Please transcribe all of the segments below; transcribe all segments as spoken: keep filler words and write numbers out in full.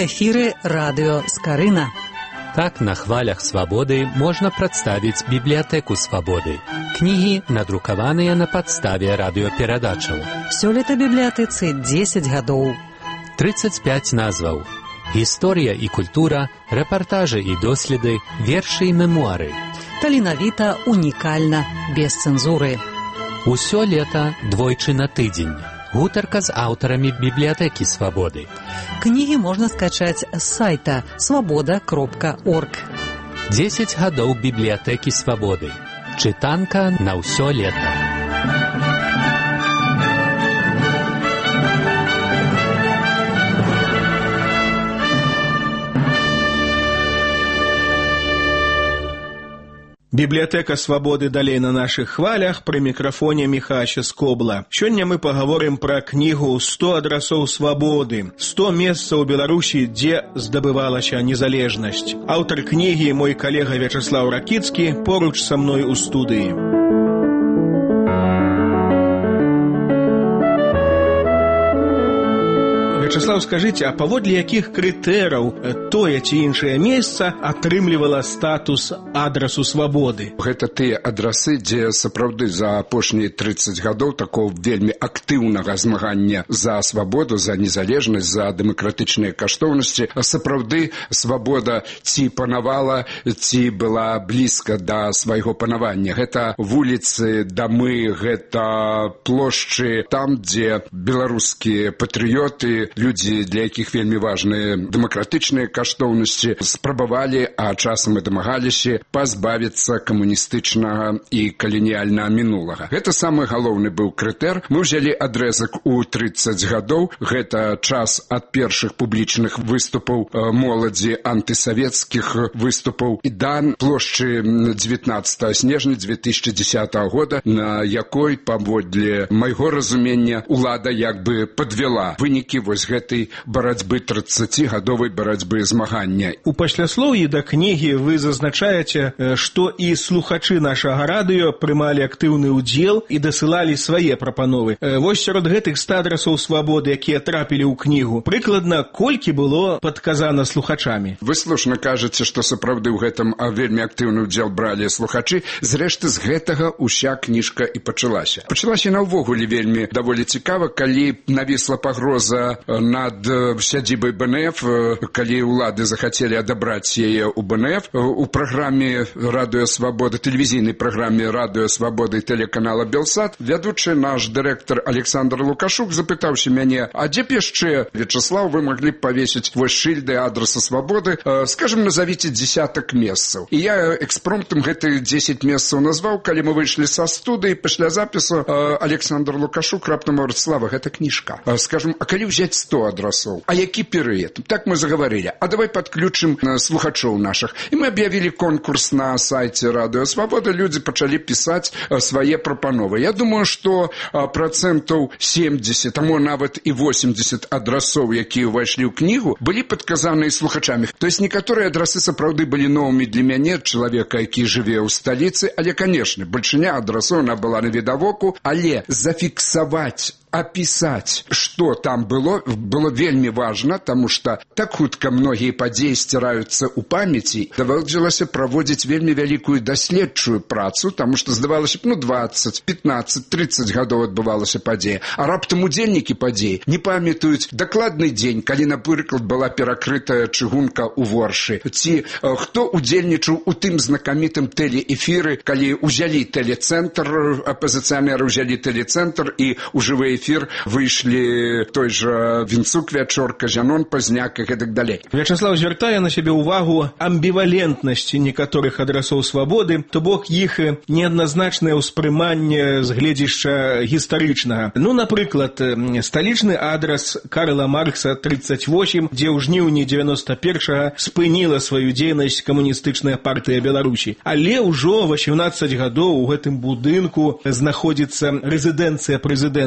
эфіры радыё Скарына. Так на хвалях свабоды можна прадставіць бібліятэку свабоды. Кнігі надрукаваныя на падставе радыёперадачаў. Сёлета бібліятэцы дзесяць гадоў. трыццаць пяць назваў. Гісторыя і культура, рэпартажы і доследы, вершы і мемуары. Таленавіта, унікальна, без цэнзуры. Усё лета двойчы на тыдзень. Гутарка з аўтарамі бібліятэкі свабоды. Кнігі можна скачаць з сайта свабода кропка орг. дзесяць гадоў бібліятэкі свабоды. Чытанка на ўсё лета. Бібліятэка свабоды далей на нашых хвалях, пры мікрафоне Міхася Скобла. Сёння мы пагаворым пра кнігу «сто адрасоў свабоды», сто месцаў у Беларусі, дзе здабывалася незалежнасць. Аўтар кнігі мой калега Вячаслаў Ракіцкі поруч са мной у студыі. Вячаслаў, скажыце, а паводле якіх крытэраў тое ці іншае месца атрымлівала статус адрасу свабоды? Гэта тыя адрасы, дзе сапраўды за апошнія трыццаць гадоў такого вельмі актыўнага змагання за свабоду, за незалежнасць, за дэмакратычныя каштоўнасці, сапраўды свабода ці панавала, ці была блізка да свайго панавання. Гэта вуліцы, дамы, гэта плошчы, там, дзе беларускія патрыёты, людзі, для якіх вельмі важныя дэмакратычныя каштоўнасці, спрабавалі, а часам і дамагаліся пазбавіцца камуністычнага і каланіяльнага мінулага. Гэта самы галоўны быў крытэр. Мы ўзялі адрэзак у трыццаць гадоў. Гэта час ад першых публічных выступаў моладзі, антысавецкіх выступаў і да плошчы дзевятнаццатага снежня дзве тысячы дзесятага года, на якой, паводле майго разумення, улада як бы падвяла вынікі вось гэтай барацьбы трыццацігадовай барацьбы змагання. У пасляслоўі да кнігі вы зазначаеце, што і слухачы нашага радыё прымалі актыўны ўдзел і дасылалі свае прапановы. Вось сярод гэтых ста адрасоў свабоды, якія трапілі ў кнігу, прыкладна колькі было падказана слухачамі? Вы слушна кажаце, што сапраўды ў гэтым вельмі актыўны ўдзел бралі слухачы. Зрэшты, з гэтага ўся кніжка і пачалася. Пачалася наогуле вельмі даволі цікава, калі навісла пагроза над сядзібай бэ эн эф, калі ўлады захацелі адабраць яе ў бэ эн эф. У праграме «Радыё Свабода», тэлевізійнай праграме «Радыё Свабода» і тэлеканала «Белсат», вядучы наш дырэктар Александр Лукашук запытаўся мяне, а дзе б яшчэ, Вячаслаў, вы маглі б павесіць вось шыльды адраса свабоды, скажем, назавіце дзесятак месцаў. І я экспромтам гэтых дзесяць месцаў назваў. Калі мы выйшлі са студыі, пасля запісу Александр Лукашук раптам говорит: Слава, гэта кніжка. Скажем, а калі взять сто адрасоў? А які перыяд? Так мы заговорили. А давай подключим слухачоў наших. І мы объявили конкурс на сайте «Радыё Свабода». Люди пачалі писать свае прапановы. Я думаю, что процентаў семьдесят, а мо нават і восемьдесят адрасоў, якія ўвайшлі ў кнігу, былі падказаныя слухачамі. То есть некаторыя адрасы сапраўды былі новымі для мяне, чалавека, які жыве ў сталіцы, але, конечно, бальшыня адрасоў она была навідавоку, але зафіксаваць, описать, что там было, было вельмі важно, потому что так хутка многие падзеі сціраюцца ў памяці. Даводзілася праводзіць вельмі вялікую даследчую працу, потому что здавалася, ну, двадцать, пятнадцать, тридцать гадоў адбывалася падзея, а раптам удзельнікі падзеі не памятаюць дакладны дзень, калі, напрыклад, была перакрытая чыгунка ў Воршы, ці хто удзельнічаў у тым знакамітым тэлеэфіры, калі ўзялі тэлецэнтр, апазіцыянеры ўзялі тэлецэнтр і ў жывы эфір выйшлі той жа Вінцук Вячорка, Зянон Пазняк і гэтак далей. Вячаслаў звяртае на сябе ўвагу амбівалентнасці некаторых адрасоў свабоды, то бок іх неадназначнае ўспрыманне з гледзішча гістарычнага. Ну, напрыклад, сталічны адрас Карла Маркса тридцать восемь, дзе ў жніўні дзевяноста першага спыніла сваю дзейнасць камуністычная партыя Беларусі. Але ўжо восемнадцаць гадоў у гэтым будынку знаходзіцца рэзідэнцыя прэзідэнта. І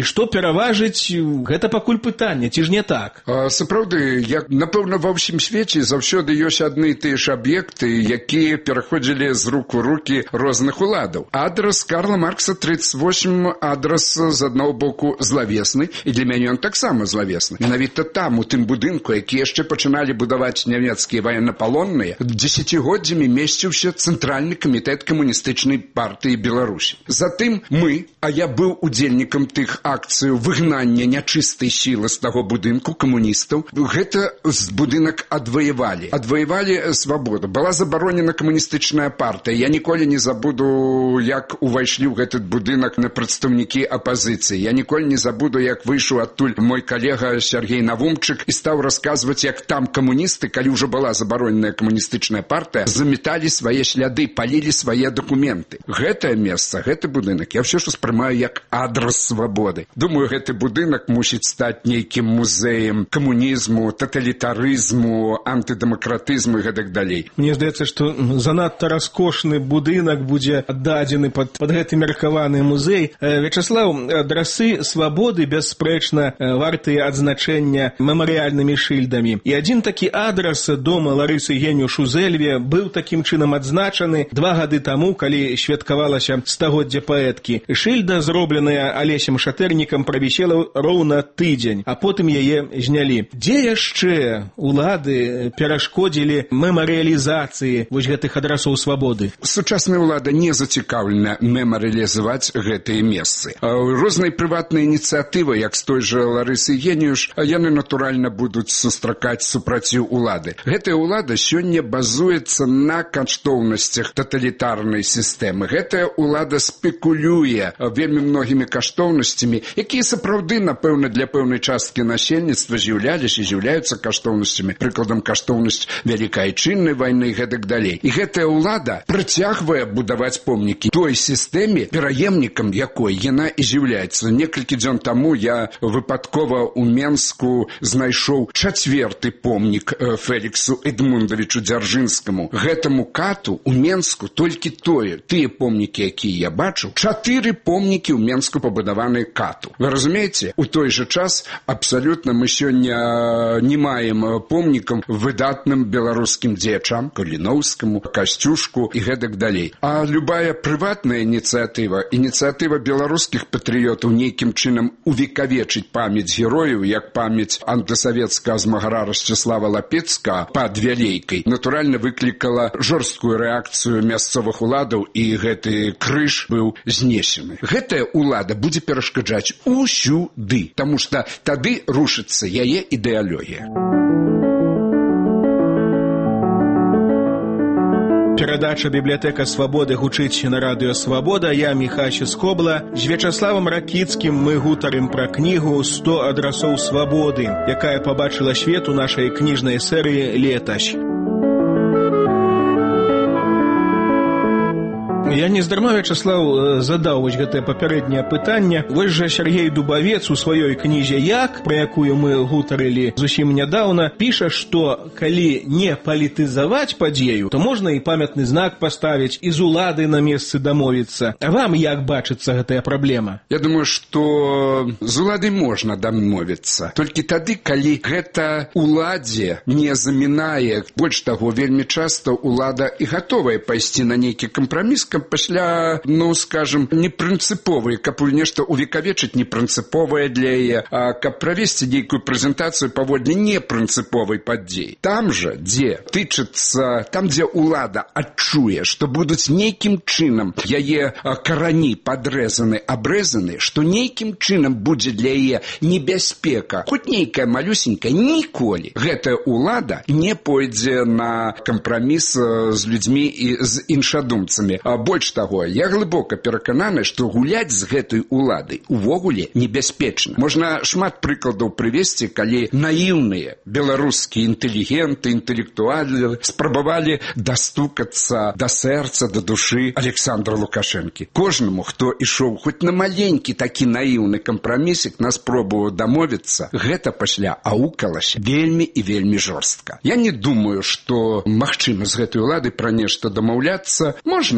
што пераважыць, гэта пакуль пытанне, ці ж не так? А, сапраўды, як, напэўна, ва ўсім свеце заўсёды ёсць адны і тыя ж аб'екты, якія пераходзілі з рук у рукі розных уладаў. Адрас Карла Маркса тридцать восемь, адрас з аднаго боку злавесны, і для мяне ён таксама злавесны. Менавіта там, у тым будынку, які яшчэ пачыналі будаваць нямецкія ваеннапалонныя, дзесяцігоддзямі месціўся Цэнтральны камітэт камуністычнай партыі Беларусі. Затым мы, а я быў удзельнікам тых акцыяў выгнання нячыстай сілы з таго будынку камуністаў, гэта з будынак адваявалі. Адваявалі свабоду. Была забаронена камуністычная партыя. Я ніколі не забуду, як увайшлі ў гэты будынак на прадстаўнікі апазіцыі. Я ніколі не забуду, як выйшаў адтуль мой калега Сергей Навумчык і стаў расказваць, як там камуністы, калі ўжо была забароненая камуністычная партыя, заметалі свае шляды, палілі свае дакументы. Гэтае месца, гэты будынак, я ўсё ж успрымаю як адрас свабоды. Думаю, гэты будынак мусіць стаць нейкім музеем камунізму, таталітарызму, антыдэмакратызму і гэтак далей. Мне здаецца, што занадта раскошны будынак будзе аддадзены пад, пад гэты меркаваны музей. Вячаслаў, адрасы свабоды бясспрэчна вартыя адзначэння мемарыяльнымі шыльдамі. І адзін такі адрас дома Ларысы Геню Шузельве быў такім чынам адзначаны два гады таму, калі святкавалася стагоддзе паэткі. Шыльда, зробленая Алесем Шатэрнікам, правісела роўна тыдзень, а потым яе знялі. Дзе яшчэ улады перашкодзілі мемарыялізацыі вось гэтых адрасоў свабоды? Сучасная ўлада не зацікаўлена мемарыялізаваць гэтыя месцы. Розныя прыватныя ініцыятывы, як з той жа Ларысы Геніюш, яны, натуральна, будуць сустракаць супраціў улады. Гэтая ўлада сёння базуецца на каштоўнасцях таталітарнай сістэмы. Гэтая ўлада спекулюе вельмі многімі каштоўнасцямі, якія сапраўды, напэўна, для пэўнай часткі насельніцтва з'яўляліся і з'яўляюцца каштоўнасцямі. Прыкладам, каштоўнасць Вялікай Айчыннай вайны і гэтак далей. І гэтая ўлада працягвае будаваць помнікі той сістэме, пераемнікам якой яна і з'яўляецца. Некалькі дзён таму я выпадкова ў Менску знайшоў чацверты помнік Феліксу Эдмундавічу Дзяржынскаму. Гэтаму кату ў Менску толькі тое, тыя помнікі, якія я бачу, чатыры помнікі ў Менску пабудаваны кату. Вы разумееце, у той жа час абсалютна мы сёння не маем помнікам выдатным беларускім дзеячам, Каліноўскаму, Касцюшку і гэтак далей. А любая прыватная ініцыятыва, ініцыятыва беларускіх патрыётаў нейкім чынам увекавечыць памяць герояў, як памяць антысавецкага змагара Расчаслава Лапецкага пад Вялейкай, натуральна выклікала жорсткую рэакцыю мясцовых уладаў, і гэты крыж быў знесены. Гэтая ўлада будзе перашкаджаць усюды, таму што тады рушыцца яе ідэалогія. Перадача «Бібліятэка свабоды» гучыць на радыё «Свабода». Я Міхася Скобла. З Вячаславам Ракіцкім мы гутарым пра кнігу «сто адрасоў свабоды», якая пабачыла свет у нашай кніжнай серыі летась. Я нездарма, Вячаслав, задаў вось гэтае папярэдняе пытанне. Вось жа Сергей Дубавец у сваёй кнізе «Як», пра якую мы гутарылі зусім нядаўна, піша, што калі не палітызаваць падзею, то можна і памятны знак паставіць, і з улады на месцы дамовіцца. А вам як бачыцца гэтая праблема? Я думаю, што з уладай можна дамовіцца. Толькі тады, калі гэта уладзе не замінае. Больш таго, вельмі часта улада і гатовая пайсці на нейкі кампраміс, пасля, ну, скажем, непрынцыповыя, каб нешта увекавечыць непрынцыповае для яе, а каб правесці нейкую прэзентацыю паводле непрынцыповай падзеі. Там жа, дзе тычыцца, там, дзе ўлада адчуе, што будуць нейкім чынам яе карані падрэзаны, абрэзаны, што нейкім чынам будзе для яе небяспека, хоць нейкая малюсенькая, ніколі гэтая ўлада не пойдзе на кампраміс з людзьмі і з іншадумцамі. Больш таго, я глыбока перакананы, што гуляць з гэтай уладай увогуле небяспечна. Можна шмат прыкладаў прывесці, калі наіўныя беларускія інтэлігенты, інтэлектуалы спрабавалі дастукацца да сэрца, да душы Александра Лукашэнкі. Кожнаму, хто ішоў хоць на маленькі такі наіўны кампрамісік на спробу дамовіцца, гэта пасля аукалася вельмі і вельмі жорстка. Я не думаю, што магчыма з гэтай улады пра нешта дамаўляцца. Можна пад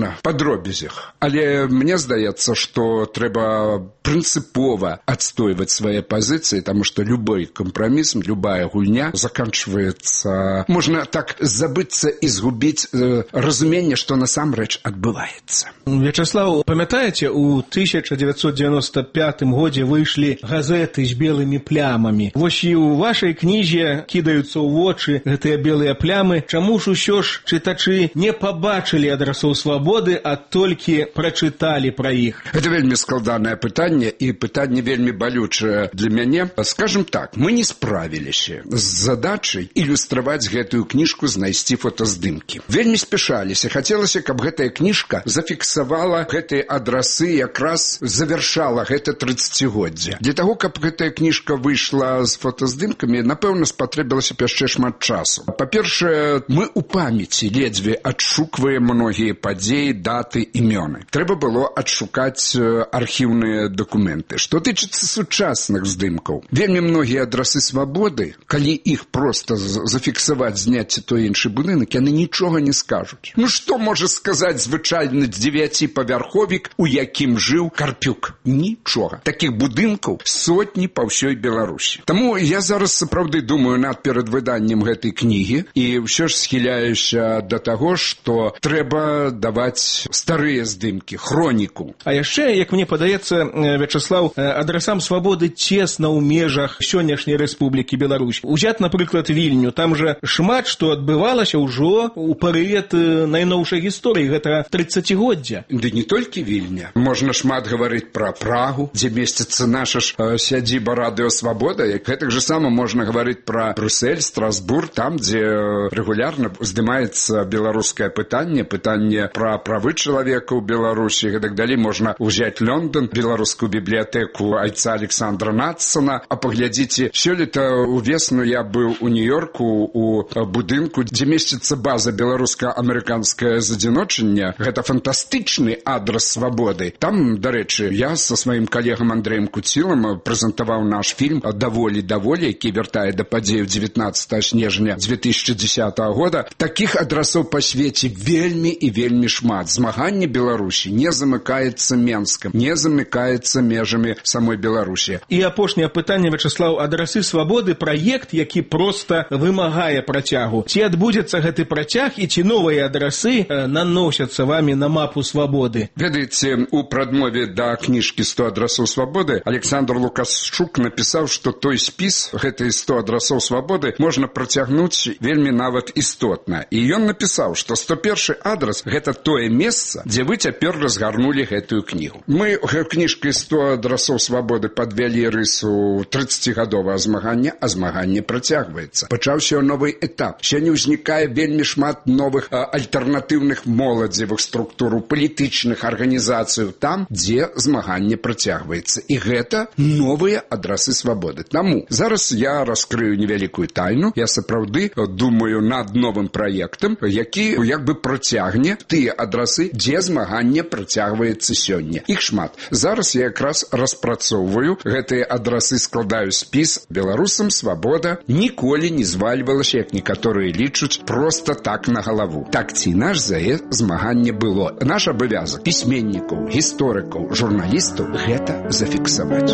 робіць іх. Але мне здаецца, што трэба прынцыпова адстойваць свае пазіцыі, таму што любой кампраміс, любая гульня заканчваецца... Можна так забыцца і згубіць э, разуменне, што насамрэч адбываецца. Вячаслав, памятаеце, у тысяча девятьсот девяносто пятым годзе выйшлі газеты з белымі плямамі. Вось і ў вашай кнізе кідаюцца ў вочы гэтыя белыя плямы. Чаму ж усё ж чытачы не пабачылі адрасоў свабоды, а толькі прачыталі пра іх? Гэта вельмі складанае пытанне, і пытанне вельмі балючае для мяне. Скажем так, мы не справіліся з задачай ілюстраваць гэтую кніжку, знайсці фотаздымкі. Вельмі спяшаліся. Хацелася, каб гэтая кніжка зафіксавала гэтыя адрасы, якраз завяршала гэта трыццацігоддзе. Для таго, каб гэтая кніжка выйшла з фотаздымкамі, напэўна, спатрэбілася б яшчэ шмат часу. Па-першае, мы ў памяці ледзьве адшукваем многія падзеі, даты, імёны. Трэба было адшукаць архіўныя дакументы. Што тычыцца сучасных здымкаў, вельмі многія адрасы свабоды, калі іх проста зафіксаваць, зняць той іншы будынак, яны нічога не скажуць. Ну што можа сказаць звычайны дзевяціпавярховік, у якім жыў Карпюк? Нічога. Такіх будынкаў сотні па ўсёй Беларусі. Таму я зараз сапраўды думаю над перад выданнем гэтай кнігі і ўсё ж схіляюся да таго, што трэба даваць старыя здымкі, хроніку. А яшчэ, як мне падаецца, Вячаслав, адрасам свабоды цесна ў межах сённяшняй Рэспублікі Беларусь. Узят, напрыклад, Вільню, там жа шмат што адбывалася ўжо ў перыяд найноўшай гісторыі, гэта трыццацігоддзя. Ды не толькі Вільня. Можна шмат гаварыць пра Прагу, дзе месціцца наша ж э, сядзіба Радыё Свабода. Гэтак жа сама можна гаварыць пра Брюссель, Страсбург, там, дзе рэгулярна здымаецца беларускае пытанне, пытанне пра правы чалавека ў Беларусі, гэтак далей. Можна ўзяць Лондон, беларускую бібліятэку айца Александра Надсона. А паглядзіце, сёлета увесну я быў у Нью-Йорку у будынку, дзе месціцца база беларуска-амерыканскае задзіночання. Гэта фантастычны адрас свабоды. Там, дарэчы, я са сваім калегам Андрэем Куцілам прэзентаваў наш фільм «Даволі-даволі», які вяртае да падзею дзевятнаццатага снежня дзве тысячы дзесятага года. Такіх адрасоў па свеце вельмі і вельмі шмат. Змаганне Беларусі не замыкаецца Менскам, не замыкаецца межамі самой Беларусі. І апошняе пытанне, Вячаслав, адрасы свабоды, праект, які проста вымагае працягу. Ці адбудзецца гэты працяг і ці новыя адрасы э, наносяцца вамі на мапу свабоды? Ведаеце, у прадмове да кніжкі «сто адрасоў свабоды» Александр Лукашчук напісаў, што той спіс, гэтай сто адрасоў свабоды, можна працягнуць вельмі нават істотна. І ён напісаў, што сто першы адрас – гэта тое месца, дзе вы цяпер разгарнулі гэтую кнігу. Мы кніжкай «сто адрасоў свабоды» падвялі рысу трыццацігадовага змагання, а змаганне працягваецца. Пачаўся новы этап. Сёння ўзнікае вельмі шмат новых а, альтэрнатыўных моладзевых структур, палітычных арганізацый там, дзе змаганне працягваецца. І гэта новыя адрасы свабоды. Таму зараз я раскрыю невялікую тайну. Я сапраўды думаю над новым праектам, які як бы працягне тыя адрасы, дзе змаганне працягваецца сёння. Іх шмат. Зараз я якраз распрацоўваю гэтыя адрасы, складаю спіс. Беларусам свабода ніколі не звальвалася, як некаторыя лічуць, проста так на галаву. Так ці наш зае змаганне было. Наш абавязак пісьменнікаў, гісторыкаў, журналістаў гэта зафіксаваць.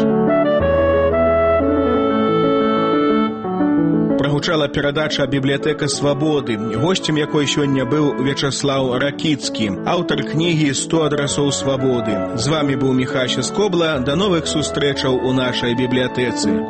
Прагучала перадача «Бібліятэка свабоды», госцем якой сёння быў Вячаслав Ракіцкі, аўтар кнігі «сто адрасоў свабоды». З вамі быў Міхась Скобла. Да новых сустрэчаў у нашай бібліятэцы.